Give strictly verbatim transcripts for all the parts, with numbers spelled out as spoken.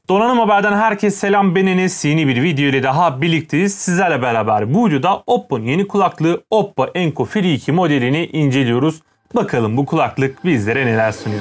Donanım Haber'den herkese selam, ben Enes. Yeni bir video ile daha birlikteyiz. Sizlerle beraber bu videoda Oppo'nun yeni kulaklığı Oppo Enco Free iki modelini inceliyoruz. Bakalım bu kulaklık bizlere neler sunuyor.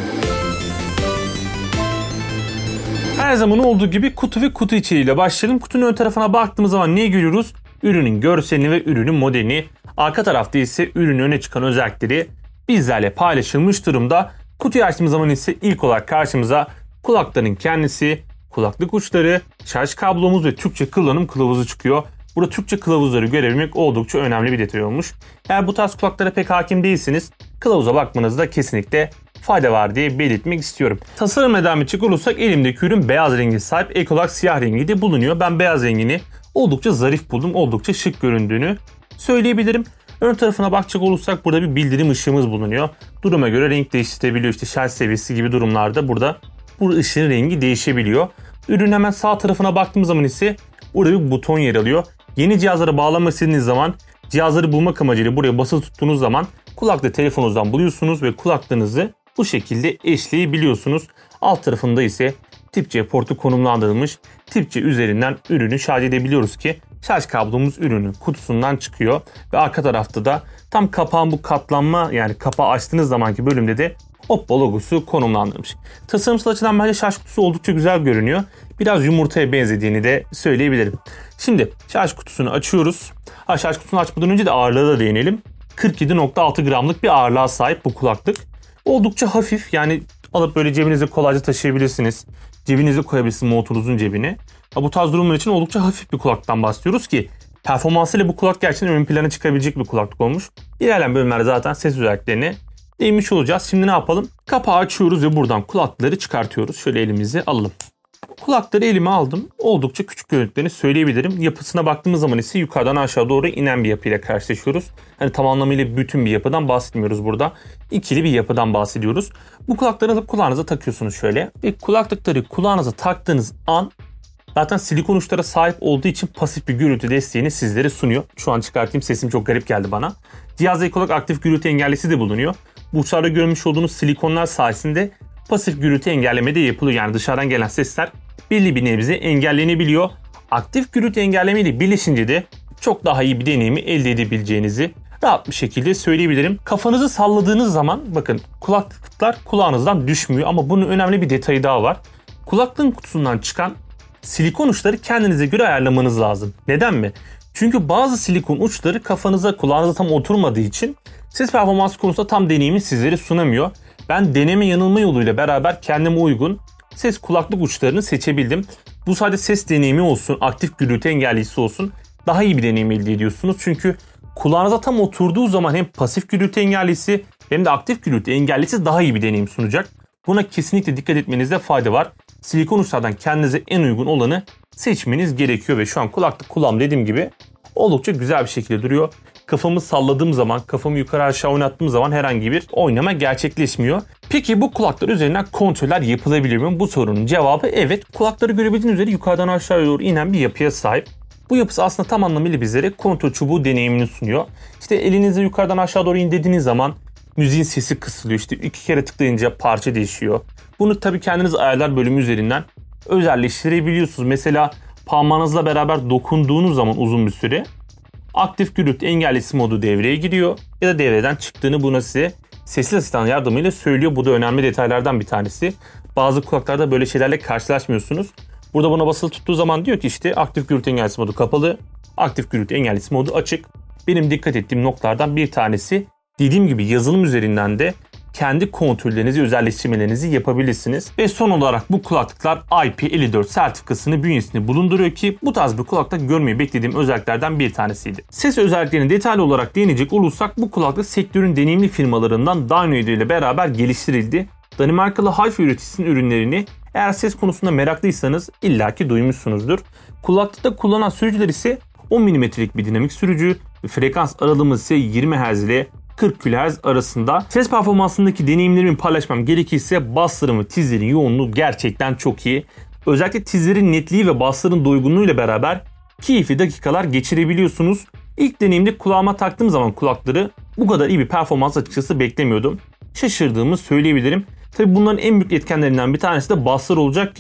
Her zaman olduğu gibi kutu ve kutu içeriğiyle başlayalım. Kutunun ön tarafına baktığımız zaman ne görüyoruz? Ürünün görselini ve ürünün modelini. Arka tarafta ise ürünün öne çıkan özellikleri bizlerle paylaşılmış durumda. Kutuyu açtığımız zaman ise ilk olarak karşımıza kulakların kendisi, kulaklık uçları, şarj kablomuz ve Türkçe kullanım kılavuzu çıkıyor. Burada Türkçe kılavuzları görebilmek oldukça önemli bir detay olmuş. Eğer bu tarz kulaklara pek hakim değilseniz kılavuza bakmanızda kesinlikle fayda var diye belirtmek istiyorum. Tasarımla devam edecek olursak elimdeki ürün beyaz rengi sahip. Ek olarak siyah rengi de bulunuyor. Ben beyaz rengini oldukça zarif buldum. Oldukça şık göründüğünü söyleyebilirim. Ön tarafına bakacak olursak burada bir bildirim ışığımız bulunuyor. Duruma göre renk değiştirebiliyor. İşte şarj seviyesi gibi durumlarda burada bu ışığın rengi değişebiliyor. Ürün hemen sağ tarafına baktığımız zaman ise burada bir buton yer alıyor. Yeni cihazlara bağlamak istediğiniz zaman cihazları bulmak amacıyla buraya basılı tuttuğunuz zaman kulaklığı telefonunuzdan buluyorsunuz ve kulaklığınızı bu şekilde eşleyebiliyorsunuz. Alt tarafında ise tip C portu konumlandırılmış. tip C üzerinden ürünü şarj edebiliyoruz ki şarj kablomuz ürünün kutusundan çıkıyor. Ve arka tarafta da tam kapağın bu katlanma, yani kapağı açtığınız zamanki bölümde de Oppo logosu konumlandırılmış. Tasarımsal açıdan bence şarj kutusu oldukça güzel görünüyor. Biraz yumurtaya benzediğini de söyleyebilirim. Şimdi şarj kutusunu açıyoruz. Ha, şarj kutusunu açmadan önce de ağırlığa da değinelim. kırk yedi nokta altı gramlık bir ağırlığa sahip bu kulaklık. Oldukça hafif, yani alıp böyle cebinize kolayca taşıyabilirsiniz. Cebinize koyabilirsiniz, montunuzun cebine. Ha, bu tarz durumlar için oldukça hafif bir kulaklıktan bahsediyoruz ki performansıyla bu kulaklık gerçekten ön plana çıkabilecek bir kulaklık olmuş. İlerleyen bölümlerde zaten ses özelliklerini değinmiş olacağız. Şimdi ne yapalım? Kapağı açıyoruz ve buradan kulaklıkları çıkartıyoruz. Şöyle elimize alalım. Kulakları elime aldım. Oldukça küçük görüntülerini söyleyebilirim. Yapısına baktığımız zaman ise yukarıdan aşağı doğru inen bir yapıyla karşılaşıyoruz. Yani tam anlamıyla bütün bir yapıdan bahsetmiyoruz burada. İkili bir yapıdan bahsediyoruz. Bu kulakları alıp kulağınıza takıyorsunuz şöyle. Ve kulaklıkları kulağınıza taktığınız an zaten silikon uçlara sahip olduğu için pasif bir gürültü desteğini sizlere sunuyor. Şu an çıkartayım, sesim çok garip geldi bana. Cihazda ek olarak aktif gürültü engellisi de bulunuyor. Bu uçlarda görmüş olduğunuz silikonlar sayesinde pasif gürültü engelleme de yapılıyor. Yani dışarıdan gelen sesler belli bir nebze engellenebiliyor. Aktif gürültü engelleme ile birleşince de çok daha iyi bir deneyimi elde edebileceğinizi rahat bir şekilde söyleyebilirim. Kafanızı salladığınız zaman bakın kulaklıklar kulağınızdan düşmüyor ama bunun önemli bir detayı daha var. Kulaklığın kutusundan çıkan silikon uçları kendinize göre ayarlamanız lazım. Neden mi? Çünkü bazı silikon uçları kafanıza, kulağınıza tam oturmadığı için ses performansı konusunda tam deneyimi sizlere sunamıyor. Ben deneme yanılma yoluyla beraber kendime uygun ses kulaklık uçlarını seçebildim. Bu sadece ses deneyimi olsun, aktif gürültü engellisi olsun, daha iyi bir deneyim elde ediyorsunuz. Çünkü kulağınıza tam oturduğu zaman hem pasif gürültü engellisi hem de aktif gürültü engellisi daha iyi bir deneyim sunacak. Buna kesinlikle dikkat etmenizde fayda var. Silikon uçlardan kendinize en uygun olanı seçmeniz gerekiyor ve şu an kulaklık kulağım dediğim gibi oldukça güzel bir şekilde duruyor. Kafamı salladığım zaman, kafamı yukarı aşağı oynattığım zaman herhangi bir oynama gerçekleşmiyor. Peki bu kulaklar üzerinden kontroller yapılabilir mi? Bu sorunun cevabı evet. Kulakları görebildiğiniz üzere yukarıdan aşağıya doğru inen bir yapıya sahip. Bu yapısı aslında tam anlamıyla bizlere kontrol çubuğu deneyimini sunuyor. İşte elinizle yukarıdan aşağı doğru indirdiğiniz zaman müziğin sesi kısılıyor. İşte iki kere tıklayınca parça değişiyor. Bunu tabii kendiniz ayarlar bölümü üzerinden özelleştirebiliyorsunuz. Mesela parmağınızla beraber dokunduğunuz zaman uzun bir süre aktif gürültü engellisi modu devreye giriyor ya da devreden çıktığını buna size sesli asistan yardımıyla söylüyor. Bu da önemli detaylardan bir tanesi. Bazı kulaklarda böyle şeylerle karşılaşmıyorsunuz. Burada buna basılı tuttuğu zaman diyor ki işte aktif gürültü engellisi modu kapalı, aktif gürültü engellisi modu açık. Benim dikkat ettiğim noktalardan bir tanesi, dediğim gibi yazılım üzerinden de kendi kontrollerinizi, özelleştirmelerinizi yapabilirsiniz. Ve son olarak bu kulaklıklar I P elli dört sertifikasını bünyesinde bulunduruyor ki bu tarz bir kulaklık görmeyi beklediğim özelliklerden bir tanesiydi. Ses özelliklerini detaylı olarak değinecek olursak bu kulaklık sektörün deneyimli firmalarından Dynaudio ile beraber geliştirildi. Danimarkalı Hi-Fi üreticisinin ürünlerini eğer ses konusunda meraklıysanız illaki duymuşsunuzdur. Kulaklıkta kullanılan sürücüler ise on milimetrelik bir dinamik sürücü ve frekans aralığımız ise yirmi hertz ile kırk kilohertz arasında. Ses performansındaki deneyimlerimi paylaşmam gerekirse bassların ve tizlerin yoğunluğu gerçekten çok iyi. Özellikle tizlerin netliği ve bassların doygunluğuyla beraber keyifli dakikalar geçirebiliyorsunuz. İlk deneyimde kulağıma taktığım zaman kulakları bu kadar iyi bir performans açıkçası beklemiyordum. Şaşırdığımı söyleyebilirim. Tabii bunların en büyük etkenlerinden bir tanesi de basslar olacak ki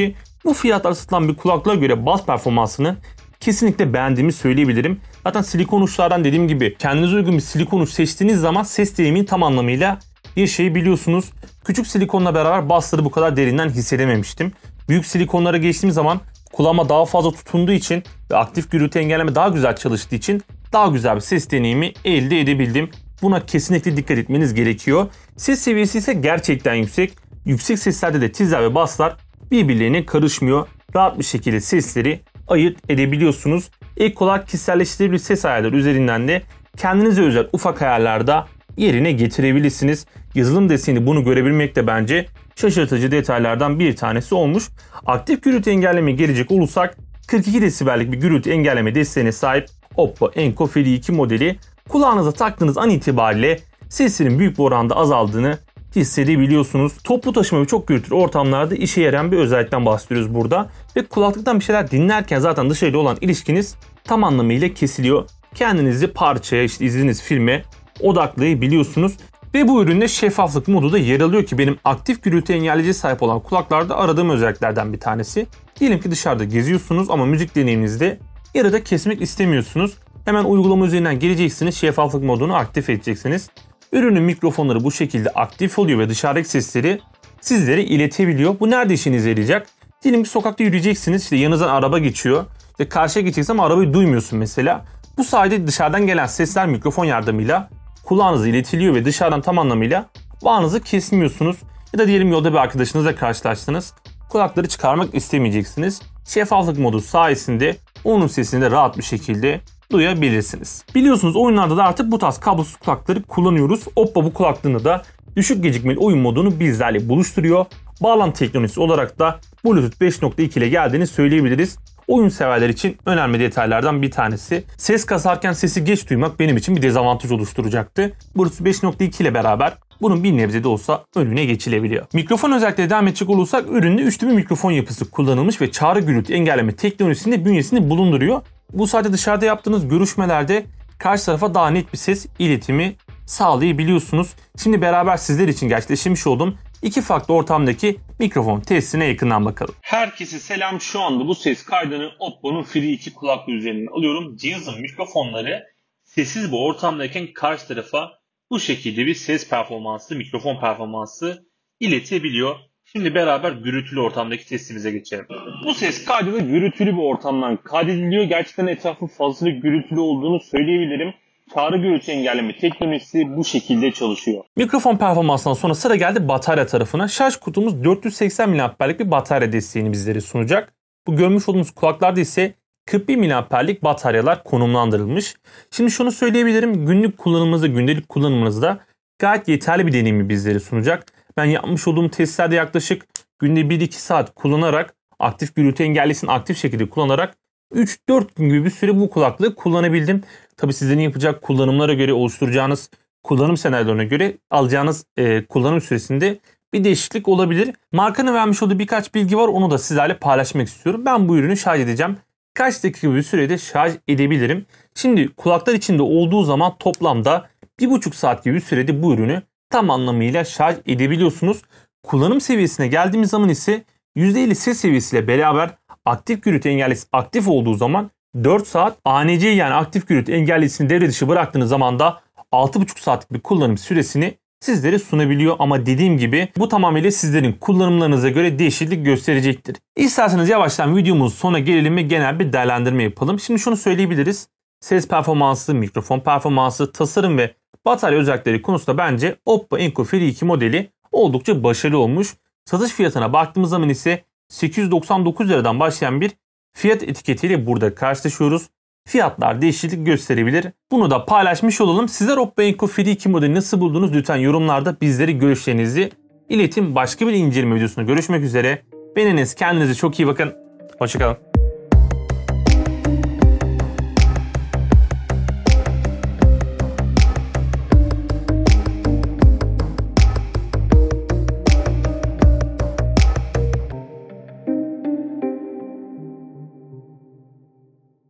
Bu fiyatlara satılan bir kulaklığa göre bas performansını kesinlikle beğendiğimi söyleyebilirim. Zaten silikon uçlardan dediğim gibi kendinize uygun bir silikon uç seçtiğiniz zaman ses deneyimini tam anlamıyla yaşayabiliyorsunuz. Küçük silikonla beraber basları bu kadar derinden hissedememiştim. Büyük silikonlara geçtiğim zaman kulağıma daha fazla tutunduğu için ve aktif gürültü engelleme daha güzel çalıştığı için daha güzel bir ses deneyimi elde edebildim. Buna kesinlikle dikkat etmeniz gerekiyor. Ses seviyesi ise gerçekten yüksek. Yüksek seslerde de tizler ve baslar birbirlerine karışmıyor. Rahat bir şekilde sesleri ayırt edebiliyorsunuz. Ek olarak kişiselleştirilebilir ses ayarları üzerinden de kendinize özel ufak ayarlarda yerine getirebilirsiniz. Yazılım desteğini bunu görebilmek de bence şaşırtıcı detaylardan bir tanesi olmuş. Aktif gürültü engellemeye gelecek olursak kırk iki desibellik bir gürültü engelleme desteğine sahip Oppo Enco Free iki modeli kulağınıza taktığınız an itibariyle seslerin büyük bir oranda azaldığını hissedebiliyorsunuz. Toplu taşıma ve çok gürültülü ortamlarda işe yarayan bir özellikten bahsediyoruz burada. Ve kulaklıktan bir şeyler dinlerken zaten dışarıyla olan ilişkiniz tam anlamıyla kesiliyor. Kendinizi parçaya, işte izlediğiniz filme odaklayabiliyorsunuz. Ve bu üründe şeffaflık modu da yer alıyor ki benim aktif gürültü engelleyiciye sahip olan kulaklarda aradığım özelliklerden bir tanesi. Diyelim ki dışarıda geziyorsunuz ama müzik deneyiminizde yarıda kesmek istemiyorsunuz. Hemen uygulama üzerinden geleceksiniz, şeffaflık modunu aktif edeceksiniz. Ürünün mikrofonları bu şekilde aktif oluyor ve dışarıdaki sesleri sizlere iletebiliyor. Bu nerede işinize yarayacak? Diyelim ki sokakta yürüyeceksiniz, işte yanınızdan araba geçiyor. İşte karşıya geçeceksin ama arabayı duymuyorsun mesela. Bu sayede dışarıdan gelen sesler mikrofon yardımıyla kulağınıza iletiliyor ve dışarıdan tam anlamıyla bağınızı kesmiyorsunuz. Ya da diyelim yolda bir arkadaşınızla karşılaştınız. Kulakları çıkarmak istemeyeceksiniz. Şeffaflık modu sayesinde onun sesini de rahat bir şekilde duyabilirsiniz. Biliyorsunuz oyunlarda da artık bu tarz kablosuz kulaklıkları kullanıyoruz. Oppo bu kulaklığını da düşük gecikmeli oyun modunu bizlerle buluşturuyor. Bağlantı teknolojisi olarak da Bluetooth beş nokta iki ile geldiğini söyleyebiliriz. Oyun severler için önemli detaylardan bir tanesi. Ses kasarken sesi geç duymak benim için bir dezavantaj oluşturacaktı. Bluetooth beş nokta iki ile beraber bunun bir nebze de olsa önüne geçilebiliyor. Mikrofon özellikle devam edecek olursak üründe üçlü bir mikrofon yapısı kullanılmış ve çağrı gürültü engelleme teknolojisini bünyesinde bulunduruyor. Bu sayede dışarıda yaptığınız görüşmelerde karşı tarafa daha net bir ses iletimi sağlayabiliyorsunuz. Şimdi beraber sizler için gerçekleştirmiş olduğum iki farklı ortamdaki mikrofon testine yakından bakalım. Herkese selam. Şu anda bu ses kaydını Oppo'nun Free iki kulaklığı üzerinden alıyorum. Cihazın mikrofonları sessiz bir ortamdayken karşı tarafa bu şekilde bir ses performansı, mikrofon performansı iletebiliyor. Şimdi beraber gürültülü ortamdaki testimize geçelim. Bu ses kaydı da gürültülü bir ortamdan kaydediliyor. Gerçekten etrafın fazlasıyla gürültülü olduğunu söyleyebilirim. Çağrı gürültü engelleme teknolojisi bu şekilde çalışıyor. Mikrofon performansından sonra sıra geldi batarya tarafına. Şarj kutumuz dört yüz seksen miliamperlik bir batarya desteğini bizlere sunacak. Bu görmüş olduğunuz kulaklarda ise kırk bir miliamperlik bataryalar konumlandırılmış. Şimdi şunu söyleyebilirim. Günlük kullanımınızda, gündelik kullanımınızda gayet yeterli bir deneyimi bizlere sunacak. Ben yapmış olduğum testlerde yaklaşık günde bir iki saat kullanarak aktif gürültü engellisini aktif şekilde kullanarak üç dört gün gibi bir süre bu kulaklığı kullanabildim. Tabii sizlerin yapacak kullanımlara göre oluşturacağınız kullanım senaryolarına göre alacağınız e, kullanım süresinde bir değişiklik olabilir. Markanın vermiş olduğu birkaç bilgi var, onu da sizlerle paylaşmak istiyorum. Ben bu ürünü şarj edeceğim. Kaç dakika bir sürede şarj edebilirim? Şimdi kulaklar içinde olduğu zaman toplamda bir buçuk saat gibi bir sürede bu ürünü tam anlamıyla şarj edebiliyorsunuz. Kullanım seviyesine geldiğimiz zaman ise yüzde elli ses seviyesiyle beraber aktif gürültü engellisi aktif olduğu zaman dört saat, A N C yani aktif gürültü engellisini devre dışı bıraktığınız zaman da altı buçuk saatlik bir kullanım süresini sizlere sunabiliyor. Ama dediğim gibi bu tamamıyla sizlerin kullanımlarınıza göre değişiklik gösterecektir. İsterseniz yavaştan videomuzun sonuna gelelim ve genel bir değerlendirme yapalım. Şimdi şunu söyleyebiliriz. Ses performansı, mikrofon performansı, tasarım ve batarya özellikleri konusunda bence Oppo Enco Free iki modeli oldukça başarılı olmuş. Satış fiyatına baktığımız zaman ise sekiz yüz doksan dokuz liradan başlayan bir fiyat etiketiyle burada karşılaşıyoruz. Fiyatlar değişiklik gösterebilir. Bunu da paylaşmış olalım. Sizler Oppo Enco Free iki modeli nasıl buldunuz? Lütfen yorumlarda bizlere görüşlerinizi iletin. Başka bir inceleme videosunda görüşmek üzere. Ben Enes. Kendinize çok iyi bakın. Hoşçakalın.